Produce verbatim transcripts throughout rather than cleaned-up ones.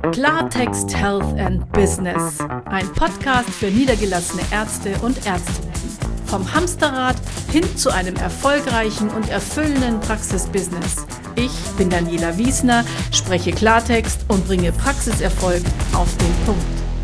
Klartext Health and Business, ein Podcast für niedergelassene Ärzte und Ärztinnen. Vom Hamsterrad hin zu einem erfolgreichen und erfüllenden Praxisbusiness. Ich bin Daniela Wiesner, spreche Klartext und bringe Praxiserfolg auf den Punkt.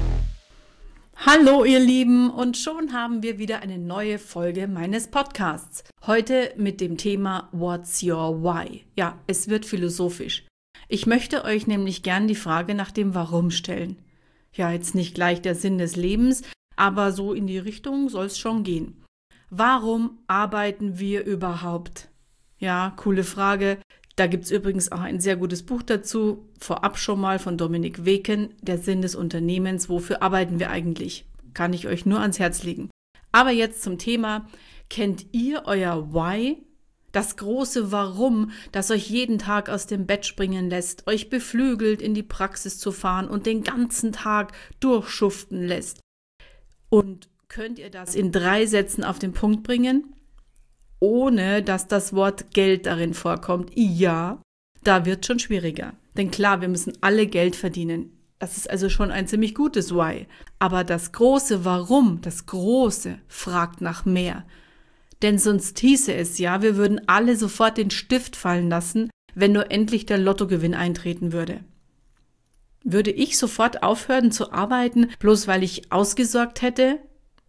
Hallo ihr Lieben, und schon haben wir wieder eine neue Folge meines Podcasts. Heute mit dem Thema What's Your Why? Ja, es wird philosophisch. Ich möchte euch nämlich gern die Frage nach dem Warum stellen. Ja, jetzt nicht gleich der Sinn des Lebens, aber so in die Richtung soll es schon gehen. Warum arbeiten wir überhaupt? Ja, coole Frage. Da gibt es übrigens auch ein sehr gutes Buch dazu, vorab schon mal von Dominik Weken, Der Sinn des Unternehmens. Wofür arbeiten wir eigentlich? Kann ich euch nur ans Herz legen. Aber jetzt zum Thema. Kennt ihr euer Why? Das große Warum, das euch jeden Tag aus dem Bett springen lässt, euch beflügelt, in die Praxis zu fahren und den ganzen Tag durchschuften lässt. Und könnt ihr das in drei Sätzen auf den Punkt bringen? Ohne dass das Wort Geld darin vorkommt. Ja, da wird schon schwieriger. Denn klar, wir müssen alle Geld verdienen. Das ist also schon ein ziemlich gutes Why. Aber das große Warum, das große, fragt nach mehr. Denn sonst hieße es ja, wir würden alle sofort den Stift fallen lassen, wenn nur endlich der Lottogewinn eintreten würde. Würde ich sofort aufhören zu arbeiten, bloß weil ich ausgesorgt hätte?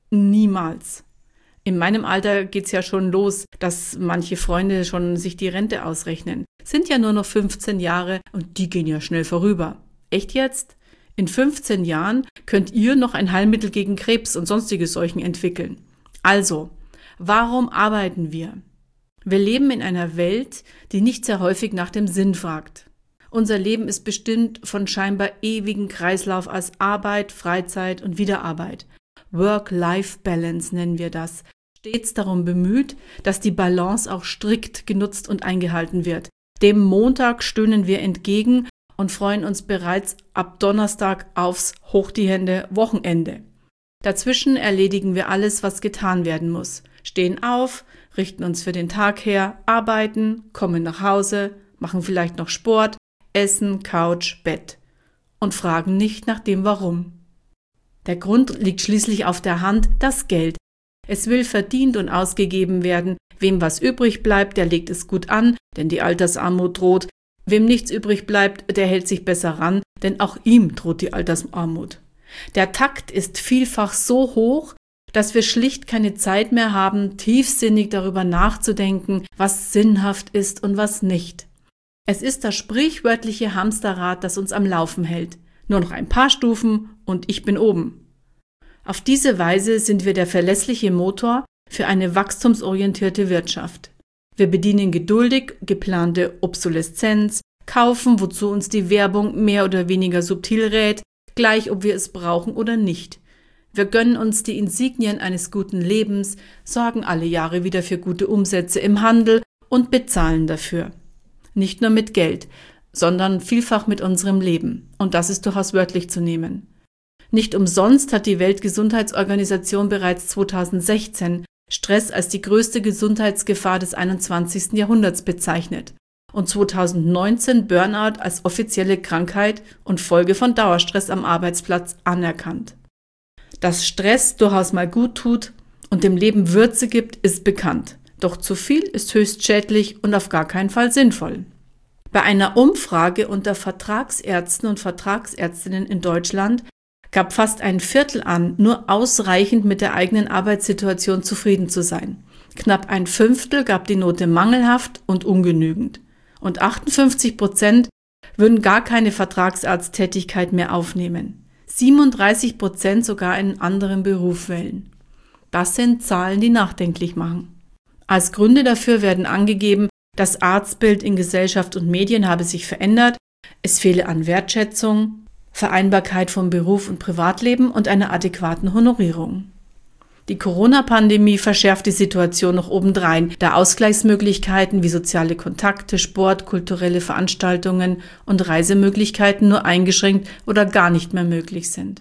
Niemals. In meinem Alter geht's ja schon los, dass manche Freunde schon sich die Rente ausrechnen. Sind ja nur noch fünfzehn Jahre und die gehen ja schnell vorüber. Echt jetzt? In fünfzehn Jahren könnt ihr noch ein Heilmittel gegen Krebs und sonstige Seuchen entwickeln. Also, warum arbeiten wir? Wir leben in einer Welt, die nicht sehr häufig nach dem Sinn fragt. Unser Leben ist bestimmt von scheinbar ewigen Kreislauf aus Arbeit, Freizeit und Wiederarbeit. Work-Life-Balance nennen wir das. Stets darum bemüht, dass die Balance auch strikt genutzt und eingehalten wird. Dem Montag stöhnen wir entgegen und freuen uns bereits ab Donnerstag aufs Hoch die Hände Wochenende. Dazwischen erledigen wir alles, was getan werden muss. Stehen auf, richten uns für den Tag her, arbeiten, kommen nach Hause, machen vielleicht noch Sport, essen, Couch, Bett und fragen nicht nach dem Warum. Der Grund liegt schließlich auf der Hand, das Geld. Es will verdient und ausgegeben werden. Wem was übrig bleibt, der legt es gut an, denn die Altersarmut droht. Wem nichts übrig bleibt, der hält sich besser ran, denn auch ihm droht die Altersarmut. Der Takt ist vielfach so hoch, dass wir schlicht keine Zeit mehr haben, tiefsinnig darüber nachzudenken, was sinnhaft ist und was nicht. Es ist das sprichwörtliche Hamsterrad, das uns am Laufen hält. Nur noch ein paar Stufen und ich bin oben. Auf diese Weise sind wir der verlässliche Motor für eine wachstumsorientierte Wirtschaft. Wir bedienen geduldig geplante Obsoleszenz, kaufen, wozu uns die Werbung mehr oder weniger subtil rät, gleich ob wir es brauchen oder nicht. Wir gönnen uns die Insignien eines guten Lebens, sorgen alle Jahre wieder für gute Umsätze im Handel und bezahlen dafür. Nicht nur mit Geld, sondern vielfach mit unserem Leben. Und das ist durchaus wörtlich zu nehmen. Nicht umsonst hat die Weltgesundheitsorganisation bereits zweitausendsechzehn Stress als die größte Gesundheitsgefahr des einundzwanzigsten Jahrhunderts bezeichnet und zweitausendneunzehn Burnout als offizielle Krankheit und Folge von Dauerstress am Arbeitsplatz anerkannt. Dass Stress durchaus mal gut tut und dem Leben Würze gibt, ist bekannt. Doch zu viel ist höchst schädlich und auf gar keinen Fall sinnvoll. Bei einer Umfrage unter Vertragsärzten und Vertragsärztinnen in Deutschland gab fast ein Viertel an, nur ausreichend mit der eigenen Arbeitssituation zufrieden zu sein. Knapp ein Fünftel gab die Note mangelhaft und ungenügend. Und achtundfünfzig Prozent würden gar keine Vertragsarzttätigkeit mehr aufnehmen. siebenunddreißig Prozent sogar einen anderen Beruf wählen. Das sind Zahlen, die nachdenklich machen. Als Gründe dafür werden angegeben, das Arztbild in Gesellschaft und Medien habe sich verändert, es fehle an Wertschätzung, Vereinbarkeit von Beruf und Privatleben und einer adäquaten Honorierung. Die Corona-Pandemie verschärft die Situation noch obendrein, da Ausgleichsmöglichkeiten wie soziale Kontakte, Sport, kulturelle Veranstaltungen und Reisemöglichkeiten nur eingeschränkt oder gar nicht mehr möglich sind.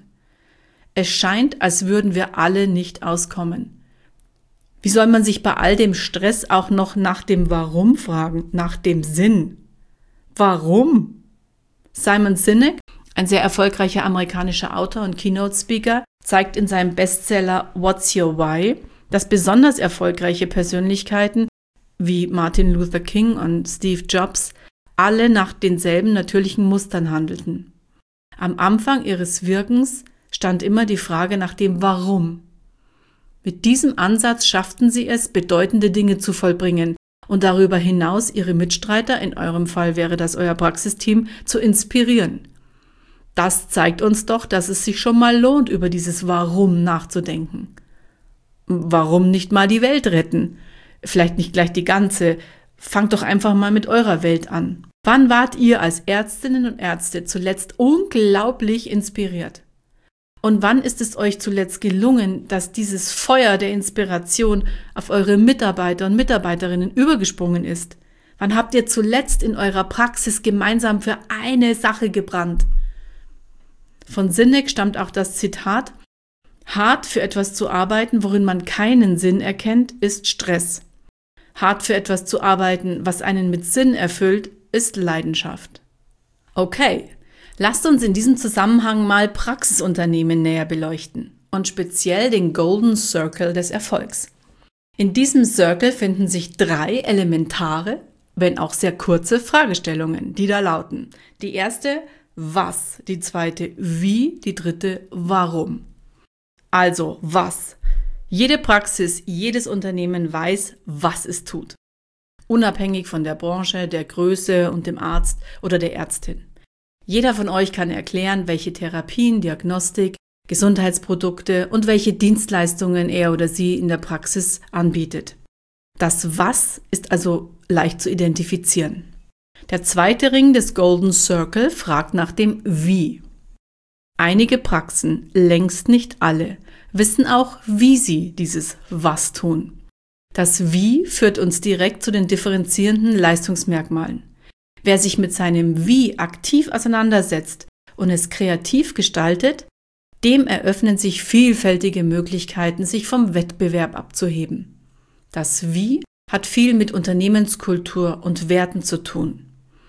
Es scheint, als würden wir alle nicht auskommen. Wie soll man sich bei all dem Stress auch noch nach dem Warum fragen, nach dem Sinn? Warum? Simon Sinek, Ein sehr erfolgreicher amerikanischer Autor und Keynote-Speaker zeigt in seinem Bestseller What's Your Why, dass besonders erfolgreiche Persönlichkeiten wie Martin Luther King und Steve Jobs alle nach denselben natürlichen Mustern handelten. Am Anfang ihres Wirkens stand immer die Frage nach dem Warum. Mit diesem Ansatz schafften sie es, bedeutende Dinge zu vollbringen und darüber hinaus ihre Mitstreiter, in eurem Fall wäre das euer Praxisteam, zu inspirieren. Das zeigt uns doch, dass es sich schon mal lohnt, über dieses Warum nachzudenken. Warum nicht mal die Welt retten? Vielleicht nicht gleich die ganze. Fangt doch einfach mal mit eurer Welt an. Wann wart ihr als Ärztinnen und Ärzte zuletzt unglaublich inspiriert? Und wann ist es euch zuletzt gelungen, dass dieses Feuer der Inspiration auf eure Mitarbeiter und Mitarbeiterinnen übergesprungen ist? Wann habt ihr zuletzt in eurer Praxis gemeinsam für eine Sache gebrannt? Von Sinek stammt auch das Zitat: Hart für etwas zu arbeiten, worin man keinen Sinn erkennt, ist Stress. Hart für etwas zu arbeiten, was einen mit Sinn erfüllt, ist Leidenschaft. Okay, lasst uns in diesem Zusammenhang mal Praxisunternehmen näher beleuchten und speziell den Golden Circle des Erfolgs. In diesem Circle finden sich drei elementare, wenn auch sehr kurze Fragestellungen, die da lauten. Die erste, was? Die zweite, wie? Die dritte, warum? Also, was? Jede Praxis, jedes Unternehmen weiß, was es tut. Unabhängig von der Branche, der Größe und dem Arzt oder der Ärztin. Jeder von euch kann erklären, welche Therapien, Diagnostik, Gesundheitsprodukte und welche Dienstleistungen er oder sie in der Praxis anbietet. Das Was ist also leicht zu identifizieren. Der zweite Ring des Golden Circle fragt nach dem Wie. Einige Praxen, längst nicht alle, wissen auch, wie sie dieses Was tun. Das Wie führt uns direkt zu den differenzierenden Leistungsmerkmalen. Wer sich mit seinem Wie aktiv auseinandersetzt und es kreativ gestaltet, dem eröffnen sich vielfältige Möglichkeiten, sich vom Wettbewerb abzuheben. Das Wie hat viel mit Unternehmenskultur und Werten zu tun.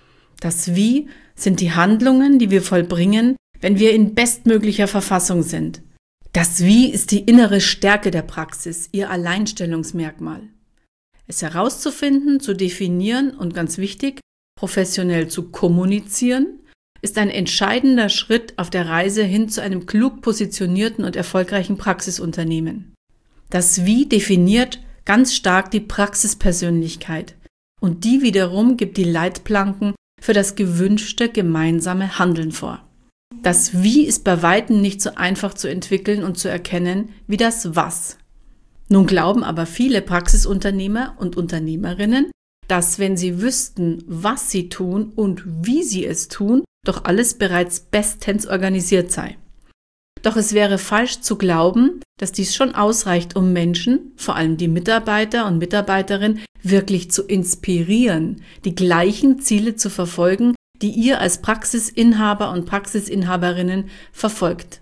Das Wie sind die Handlungen, die wir vollbringen, wenn wir in bestmöglicher Verfassung sind. Das Wie ist die innere Stärke der Praxis, ihr Alleinstellungsmerkmal. Es herauszufinden, zu definieren und ganz wichtig, professionell zu kommunizieren, ist ein entscheidender Schritt auf der Reise hin zu einem klug positionierten und erfolgreichen Praxisunternehmen. Das Wie definiert ganz stark die Praxispersönlichkeit und die wiederum gibt die Leitplanken für das gewünschte gemeinsame Handeln vor. Das Wie ist bei weitem nicht so einfach zu entwickeln und zu erkennen wie das Was. Nun glauben aber viele Praxisunternehmer und Unternehmerinnen, dass wenn sie wüssten, was sie tun und wie sie es tun, doch alles bereits bestens organisiert sei. Doch es wäre falsch zu glauben, dass dies schon ausreicht, um Menschen, vor allem die Mitarbeiter und Mitarbeiterinnen, wirklich zu inspirieren, die gleichen Ziele zu verfolgen, die ihr als Praxisinhaber und Praxisinhaberinnen verfolgt.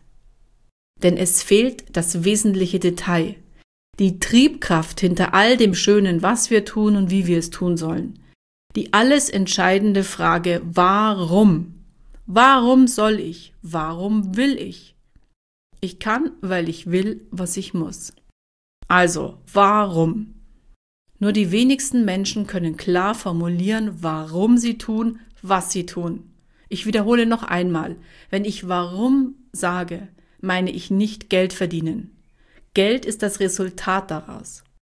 Denn es fehlt das wesentliche Detail, die Triebkraft hinter all dem Schönen, was wir tun und wie wir es tun sollen. Die alles entscheidende Frage, warum? Warum soll ich? Warum will ich? Ich kann, weil ich will, was ich muss. Also, warum? Nur die wenigsten Menschen können klar formulieren, warum sie tun, was sie tun. Ich wiederhole noch einmal, wenn ich warum sage, meine ich nicht Geld verdienen. Geld ist das Resultat daraus.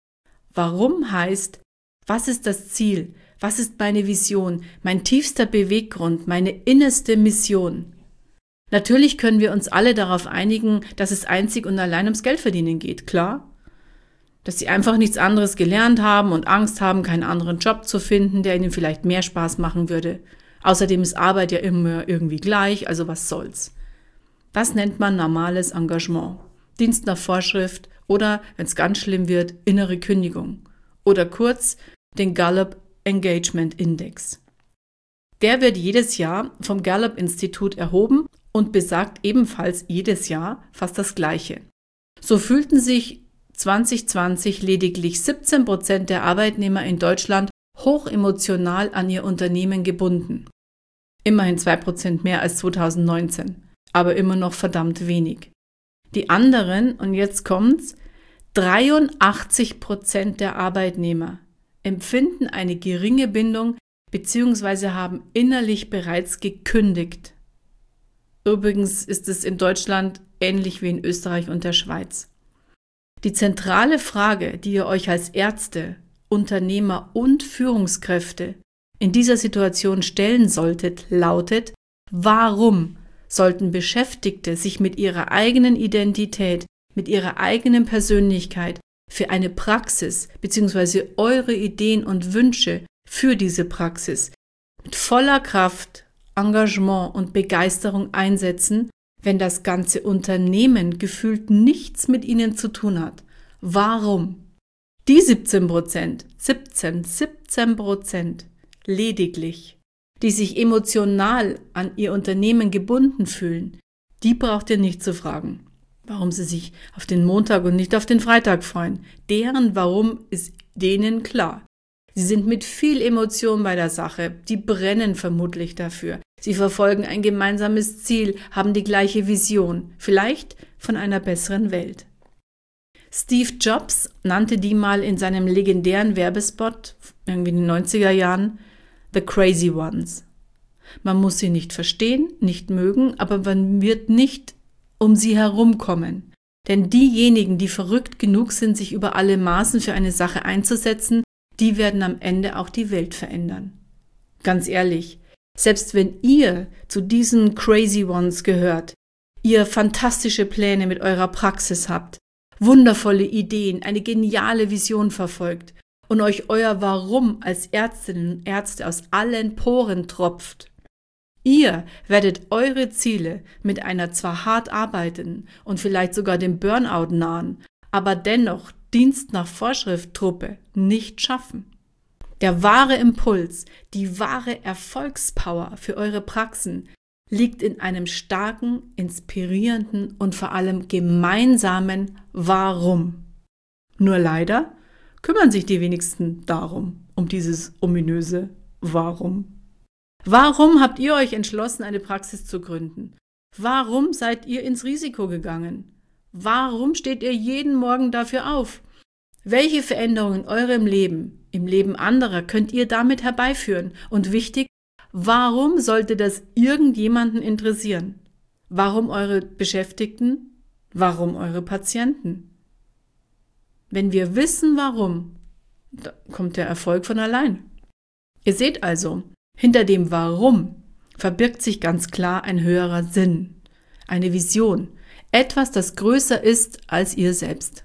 Warum heißt, was ist das Ziel? Was ist meine Vision, mein tiefster Beweggrund, meine innerste Mission? Natürlich können wir uns alle darauf einigen, dass es einzig und allein ums Geldverdienen geht, klar? Dass sie einfach nichts anderes gelernt haben und Angst haben, keinen anderen Job zu finden, der ihnen vielleicht mehr Spaß machen würde. Außerdem ist Arbeit ja immer irgendwie gleich, also was soll's. Das nennt man normales Engagement, Dienst nach Vorschrift oder, wenn es ganz schlimm wird, innere Kündigung. Oder kurz den Gallup Engagement Index. Der wird jedes Jahr vom Gallup-Institut erhoben und besagt ebenfalls jedes Jahr fast das Gleiche. So fühlten sich zwanzig zwanzig lediglich siebzehn Prozent der Arbeitnehmer in Deutschland hochemotional an ihr Unternehmen gebunden. Immerhin zwei Prozent mehr als zweitausendneunzehn, aber immer noch verdammt wenig. Die anderen, und jetzt kommt's, dreiundachtzig Prozent der Arbeitnehmer empfinden eine geringe Bindung bzw. haben innerlich bereits gekündigt. Übrigens ist es in Deutschland ähnlich wie in Österreich und der Schweiz. Die zentrale Frage, die ihr euch als Ärzte, Unternehmer und Führungskräfte in dieser Situation stellen solltet, lautet: Warum sollten Beschäftigte sich mit ihrer eigenen Identität, mit ihrer eigenen Persönlichkeit für eine Praxis bzw. eure Ideen und Wünsche für diese Praxis mit voller Kraft, Engagement und Begeisterung einsetzen, wenn das ganze Unternehmen gefühlt nichts mit ihnen zu tun hat? Warum? Die siebzehn Prozent, siebzehn, siebzehn Prozent lediglich, die sich emotional an ihr Unternehmen gebunden fühlen, die braucht ihr nicht zu fragen, warum sie sich auf den Montag und nicht auf den Freitag freuen. Deren Warum ist denen klar. Sie sind mit viel Emotion bei der Sache, die brennen vermutlich dafür. Sie verfolgen ein gemeinsames Ziel, haben die gleiche Vision, vielleicht von einer besseren Welt. Steve Jobs nannte die mal in seinem legendären Werbespot, irgendwie in den neunziger Jahren, The Crazy Ones. Man muss sie nicht verstehen, nicht mögen, aber man wird nicht um sie herumkommen. Denn diejenigen, die verrückt genug sind, sich über alle Maßen für eine Sache einzusetzen, die werden am Ende auch die Welt verändern. Ganz ehrlich, selbst wenn ihr zu diesen Crazy Ones gehört, ihr fantastische Pläne mit eurer Praxis habt, wundervolle Ideen, eine geniale Vision verfolgt und euch euer Warum als Ärztinnen und Ärzte aus allen Poren tropft, ihr werdet eure Ziele mit einer zwar hart arbeitenden und vielleicht sogar dem Burnout nahen, aber dennoch Dienst nach Vorschrift Truppe nicht schaffen. Der wahre Impuls, die wahre Erfolgspower für eure Praxen liegt in einem starken, inspirierenden und vor allem gemeinsamen Warum. Nur leider kümmern sich die wenigsten darum, um dieses ominöse Warum. Warum habt ihr euch entschlossen, eine Praxis zu gründen? Warum seid ihr ins Risiko gegangen? Warum steht ihr jeden Morgen dafür auf? Welche Veränderungen in eurem Leben, im Leben anderer könnt ihr damit herbeiführen? Und wichtig, warum sollte das irgendjemanden interessieren? Warum eure Beschäftigten? Warum eure Patienten? Wenn wir wissen, warum, da kommt der Erfolg von allein. Ihr seht also, hinter dem Warum verbirgt sich ganz klar ein höherer Sinn, eine Vision, etwas, das größer ist als ihr selbst.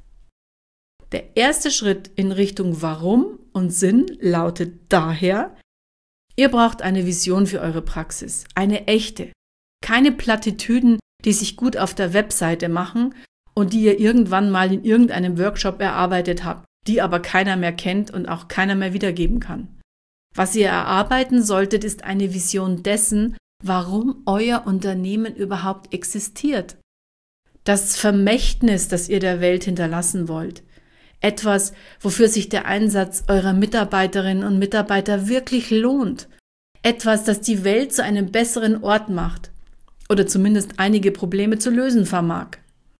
Der erste Schritt in Richtung Warum und Sinn lautet daher: Ihr braucht eine Vision für eure Praxis, eine echte, keine Plattitüden, die sich gut auf der Webseite machen und die ihr irgendwann mal in irgendeinem Workshop erarbeitet habt, die aber keiner mehr kennt und auch keiner mehr wiedergeben kann. Was ihr erarbeiten solltet, ist eine Vision dessen, warum euer Unternehmen überhaupt existiert. Das Vermächtnis, das ihr der Welt hinterlassen wollt. Etwas, wofür sich der Einsatz eurer Mitarbeiterinnen und Mitarbeiter wirklich lohnt. Etwas, das die Welt zu einem besseren Ort macht oder zumindest einige Probleme zu lösen vermag.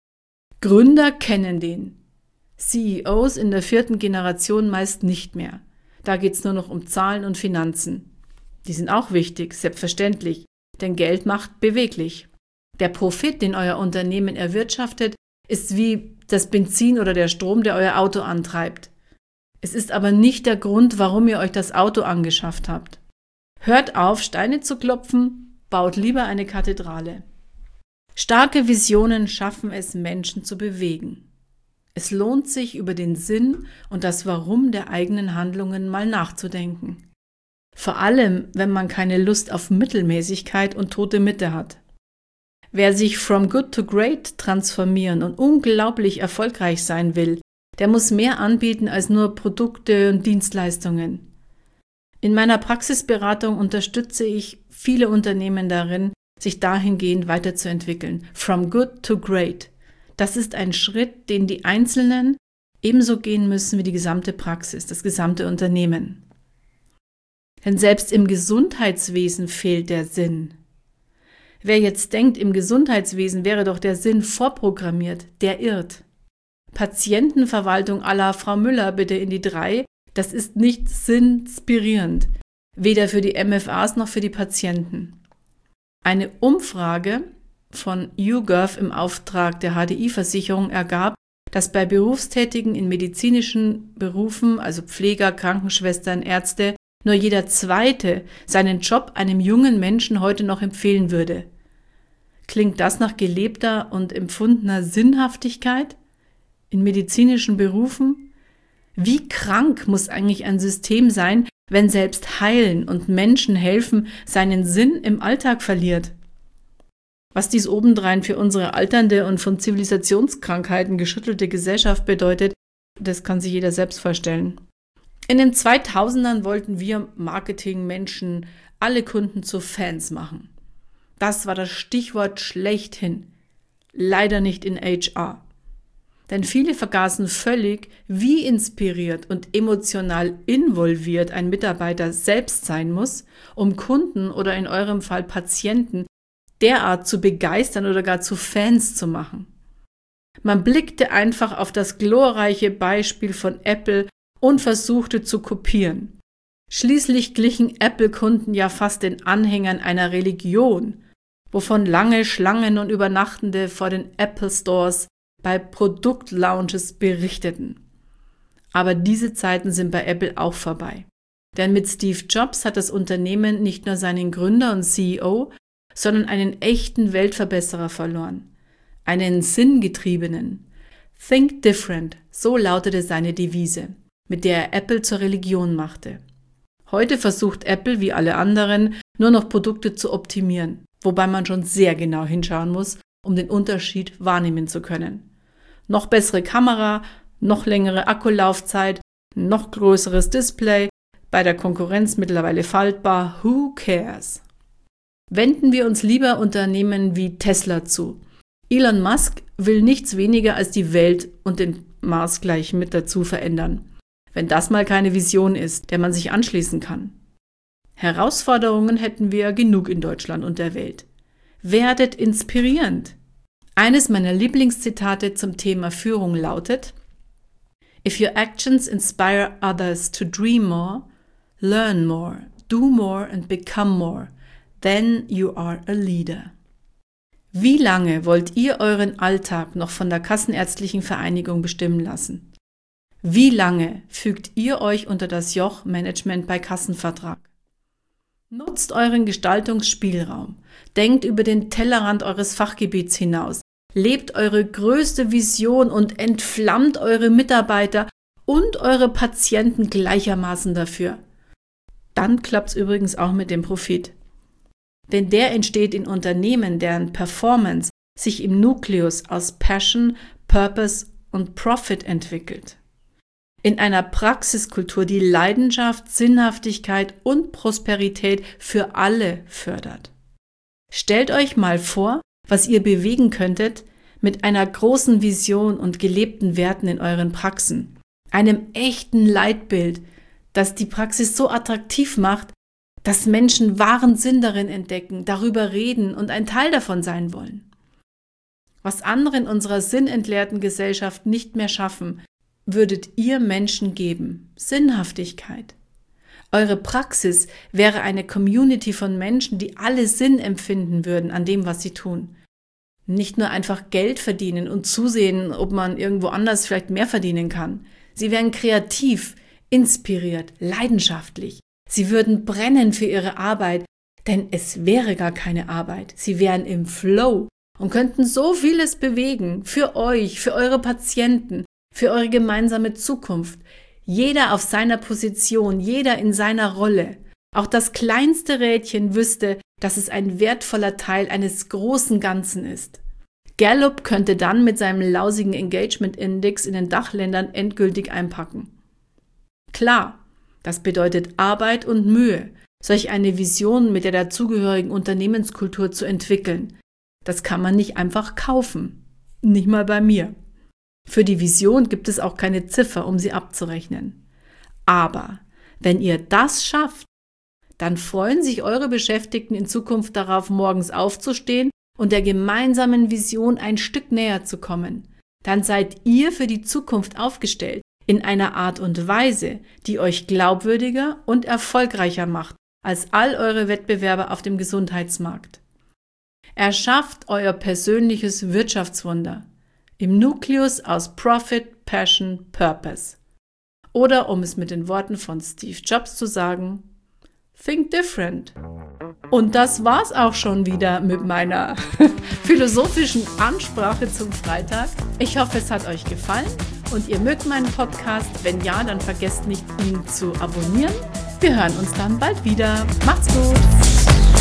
Gründer kennen den. C E Os in der vierten Generation meist nicht mehr. Da geht es nur noch um Zahlen und Finanzen. Die sind auch wichtig, selbstverständlich, denn Geld macht beweglich. Der Profit, den euer Unternehmen erwirtschaftet, ist wie das Benzin oder der Strom, der euer Auto antreibt. Es ist aber nicht der Grund, warum ihr euch das Auto angeschafft habt. Hört auf, Steine zu klopfen, baut lieber eine Kathedrale. Starke Visionen schaffen es, Menschen zu bewegen. Es lohnt sich, über den Sinn und das Warum der eigenen Handlungen mal nachzudenken. Vor allem, wenn man keine Lust auf Mittelmäßigkeit und tote Mitte hat. Wer sich from good to great transformieren und unglaublich erfolgreich sein will, der muss mehr anbieten als nur Produkte und Dienstleistungen. In meiner Praxisberatung unterstütze ich viele Unternehmen darin, sich dahingehend weiterzuentwickeln. From good to great. Das ist ein Schritt, den die Einzelnen ebenso gehen müssen wie die gesamte Praxis, das gesamte Unternehmen. Denn selbst im Gesundheitswesen fehlt der Sinn. Wer jetzt denkt, im Gesundheitswesen wäre doch der Sinn vorprogrammiert, der irrt. Patientenverwaltung à la Frau Müller bitte in die drei, das ist nicht sinnspirierend, weder für die M F As noch für die Patienten. Eine Umfrage von YouGov im Auftrag der H D I-Versicherung ergab, dass bei Berufstätigen in medizinischen Berufen, also Pfleger, Krankenschwestern, Ärzte, nur jeder Zweite seinen Job einem jungen Menschen heute noch empfehlen würde. Klingt das nach gelebter und empfundener Sinnhaftigkeit in medizinischen Berufen? Wie krank muss eigentlich ein System sein, wenn selbst Heilen und Menschen helfen seinen Sinn im Alltag verliert? Was dies obendrein für unsere alternde und von Zivilisationskrankheiten geschüttelte Gesellschaft bedeutet, das kann sich jeder selbst vorstellen. In den zweitausendern wollten wir Marketingmenschen alle Kunden zu Fans machen. Das war das Stichwort schlechthin. Leider nicht in H R. Denn viele vergaßen völlig, wie inspiriert und emotional involviert ein Mitarbeiter selbst sein muss, um Kunden oder in eurem Fall Patienten derart zu begeistern oder gar zu Fans zu machen. Man blickte einfach auf das glorreiche Beispiel von Apple und versuchte zu kopieren. Schließlich glichen Apple-Kunden ja fast den Anhängern einer Religion, wovon lange Schlangen und Übernachtende vor den Apple Stores bei Produktlaunches berichteten. Aber diese Zeiten sind bei Apple auch vorbei. Denn mit Steve Jobs hat das Unternehmen nicht nur seinen Gründer und C E O, sondern einen echten Weltverbesserer verloren. Einen sinngetriebenen. Think different, so lautete seine Devise, mit der er Apple zur Religion machte. Heute versucht Apple, wie alle anderen, nur noch Produkte zu optimieren, wobei man schon sehr genau hinschauen muss, um den Unterschied wahrnehmen zu können. Noch bessere Kamera, noch längere Akkulaufzeit, noch größeres Display, bei der Konkurrenz mittlerweile faltbar, who cares? Wenden wir uns lieber Unternehmen wie Tesla zu. Elon Musk will nichts weniger als die Welt und den Mars gleich mit dazu verändern. Wenn das mal keine Vision ist, der man sich anschließen kann. Herausforderungen hätten wir genug in Deutschland und der Welt. Werdet inspirierend. Eines meiner Lieblingszitate zum Thema Führung lautet: If your actions inspire others to dream more, learn more, do more and become more, then you are a leader. Wie lange wollt ihr euren Alltag noch von der Kassenärztlichen Vereinigung bestimmen lassen? Wie lange fügt ihr euch unter das Joch Management bei Kassenvertrag? Nutzt euren Gestaltungsspielraum, denkt über den Tellerrand eures Fachgebiets hinaus, lebt eure größte Vision und entflammt eure Mitarbeiter und eure Patienten gleichermaßen dafür. Dann klappt's übrigens auch mit dem Profit. Denn der entsteht in Unternehmen, deren Performance sich im Nukleus aus Passion, Purpose und Profit entwickelt. In einer Praxiskultur, die Leidenschaft, Sinnhaftigkeit und Prosperität für alle fördert. Stellt euch mal vor, was ihr bewegen könntet mit einer großen Vision und gelebten Werten in euren Praxen. Einem echten Leitbild, das die Praxis so attraktiv macht, dass Menschen wahren Sinn darin entdecken, darüber reden und ein Teil davon sein wollen. Was andere in unserer sinnentleerten Gesellschaft nicht mehr schaffen, würdet ihr Menschen geben. Sinnhaftigkeit. Eure Praxis wäre eine Community von Menschen, die alle Sinn empfinden würden an dem, was sie tun. Nicht nur einfach Geld verdienen und zusehen, ob man irgendwo anders vielleicht mehr verdienen kann. Sie wären kreativ, inspiriert, leidenschaftlich. Sie würden brennen für ihre Arbeit, denn es wäre gar keine Arbeit. Sie wären im Flow und könnten so vieles bewegen für euch, für eure Patienten, für eure gemeinsame Zukunft. Jeder auf seiner Position, jeder in seiner Rolle. Auch das kleinste Rädchen wüsste, dass es ein wertvoller Teil eines großen Ganzen ist. Gallup könnte dann mit seinem lausigen Engagement-Index in den Dachländern endgültig einpacken. Klar, das bedeutet Arbeit und Mühe, solch eine Vision mit der dazugehörigen Unternehmenskultur zu entwickeln. Das kann man nicht einfach kaufen. Nicht mal bei mir. Für die Vision gibt es auch keine Ziffer, um sie abzurechnen. Aber wenn ihr das schafft, dann freuen sich eure Beschäftigten in Zukunft darauf, morgens aufzustehen und der gemeinsamen Vision ein Stück näher zu kommen. Dann seid ihr für die Zukunft aufgestellt, in einer Art und Weise, die euch glaubwürdiger und erfolgreicher macht als all eure Wettbewerber auf dem Gesundheitsmarkt. Erschafft euer persönliches Wirtschaftswunder im Nukleus aus Profit, Passion, Purpose. Oder um es mit den Worten von Steve Jobs zu sagen, think different. Und das war's auch schon wieder mit meiner philosophischen Ansprache zum Freitag. Ich hoffe, es hat euch gefallen und ihr mögt meinen Podcast. Wenn ja, dann vergesst nicht, ihn zu abonnieren. Wir hören uns dann bald wieder. Macht's gut!